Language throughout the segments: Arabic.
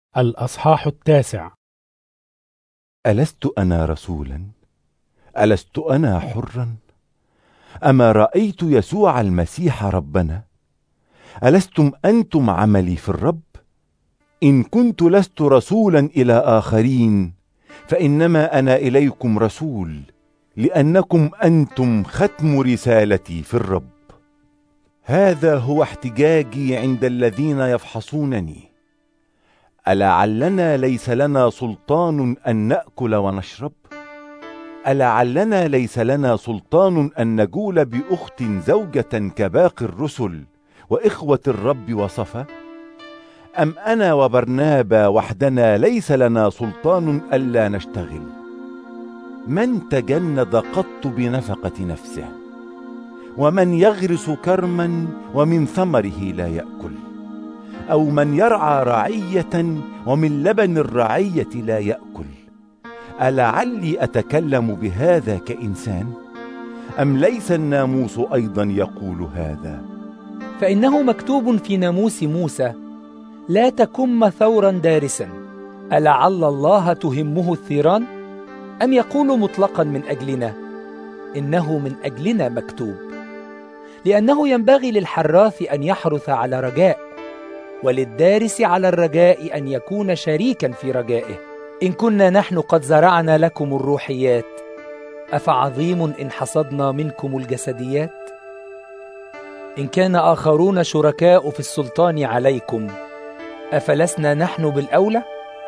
الأصحاح 9. ألست أنا رسولا؟ ألست أنا حرا؟ أما رأيت يسوع المسيح ربنا؟ ألستم أنتم عملي في الرب؟ إن كنت لست رسولا إلى آخرين فإنما أنا إليكم رسول، لأنكم أنتم ختم رسالتي في الرب. هذا هو احتجاجي عند الذين يفحصونني. ألعلنا ليس لنا سلطان أن نأكل ونشرب؟ ألعلنا ليس لنا سلطان أن نجول بأخت زوجة كباقي الرسل وإخوة الرب وصفا؟ أم أنا وبرنابا وحدنا ليس لنا سلطان ألا نشتغل؟ من تجند قط بنفقة نفسه؟ ومن يغرس كرما ومن ثمره لا يأكل؟ أو من يرعى رعية ومن لبن الرعية لا يأكل؟ ألعلي أتكلم بهذا كإنسان؟ أم ليس الناموس أيضا يقول هذا؟ فإنه مكتوب في ناموس موسى: لا تكم ثورا دارسا. ألعل الله تهمه الثيران؟ أم يقول مطلقا من أجلنا؟ إنه من أجلنا مكتوب. لأنه ينبغي للحراث أن يحرث على رجاء، وللدارس على الرجاء أن يكون شريكا في رجائه. إن كنا نحن قد زرعنا لكم الروحيات، أفعظيم إن حصدنا منكم الجسديات؟ إن كان آخرون شركاء في السلطان عليكم، أفلسنا نحن بالأولى؟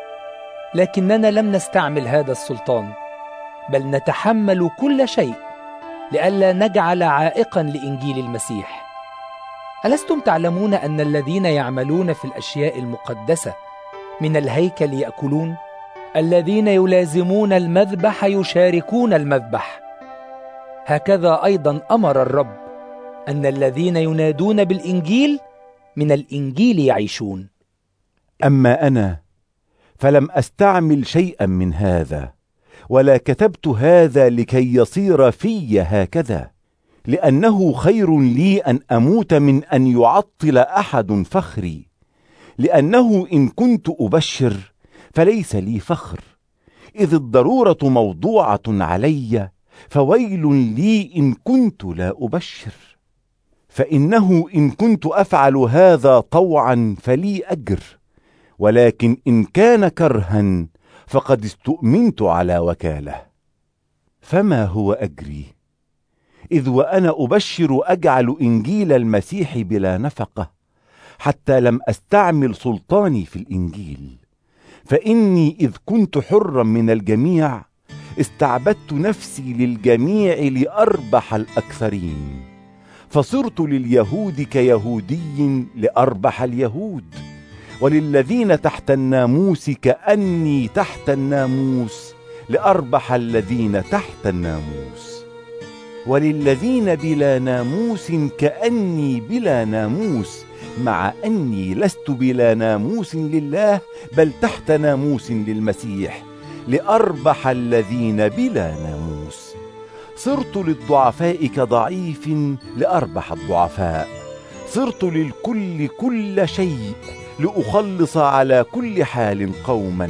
لكننا لم نستعمل هذا السلطان، بل نتحمل كل شيء لئلا نجعل عائقا لإنجيل المسيح. ألستم تعلمون أن الذين يعملون في الأشياء المقدسة من الهيكل يأكلون؟ الذين يلازمون المذبح يشاركون المذبح. هكذا أيضا أمر الرب أن الذين ينادون بالإنجيل من الإنجيل يعيشون. أما أنا فلم أستعمل شيئا من هذا، ولا كتبت هذا لكي يصير في هكذا، لأنه خير لي أن أموت من أن يعطل أحد فخري. لأنه إن كنت أبشر فليس لي فخر، إذ الضرورة موضوعة علي، فويل لي إن كنت لا أبشر. فإنه إن كنت أفعل هذا طوعا فلي أجر، ولكن إن كان كرها فقد استؤمنت على وكالة. فما هو أجري؟ إذ وأنا أبشر أجعل إنجيل المسيح بلا نفقة، حتى لم أستعمل سلطاني في الإنجيل. فإني إذ كنت حرا من الجميع استعبدت نفسي للجميع لأربح الأكثرين، فصرت لليهود كيهودي لأربح اليهود، وللذين تحت الناموس كأني تحت الناموس لأربح الذين تحت الناموس، وللذين بلا ناموس كأني بلا ناموس، مع أني لست بلا ناموس لله بل تحت ناموس للمسيح لأربح الذين بلا ناموس. صرت للضعفاء كضعيف لأربح الضعفاء. صرت للكل كل شيء لأخلص على كل حال قوما،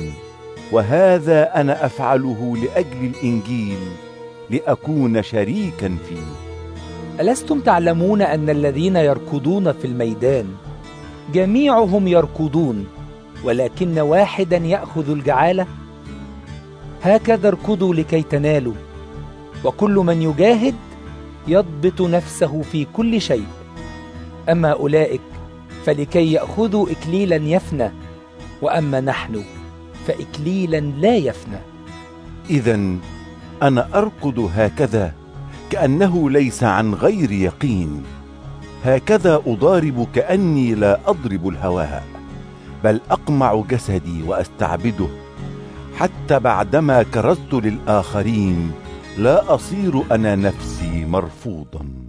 وهذا أنا أفعله لأجل الإنجيل لأكون شريكا فيه. ألستم تعلمون أن الذين يركضون في الميدان جميعهم يركضون، ولكن واحدا يأخذ الجعالة؟ هكذا اركضوا لكي تنالوا. وكل من يجاهد يضبط نفسه في كل شيء. أما أولئك فلكي يأخذوا إكليلا يفنى، وأما نحن فإكليلا لا يفنى. إذن أنا أركض هكذا كأنه ليس عن غير يقين. هكذا أضارب كأني لا أضرب الهواء، بل أقمع جسدي وأستعبده، حتى بعدما كرزت للآخرين لا أصير أنا نفسي مرفوضا.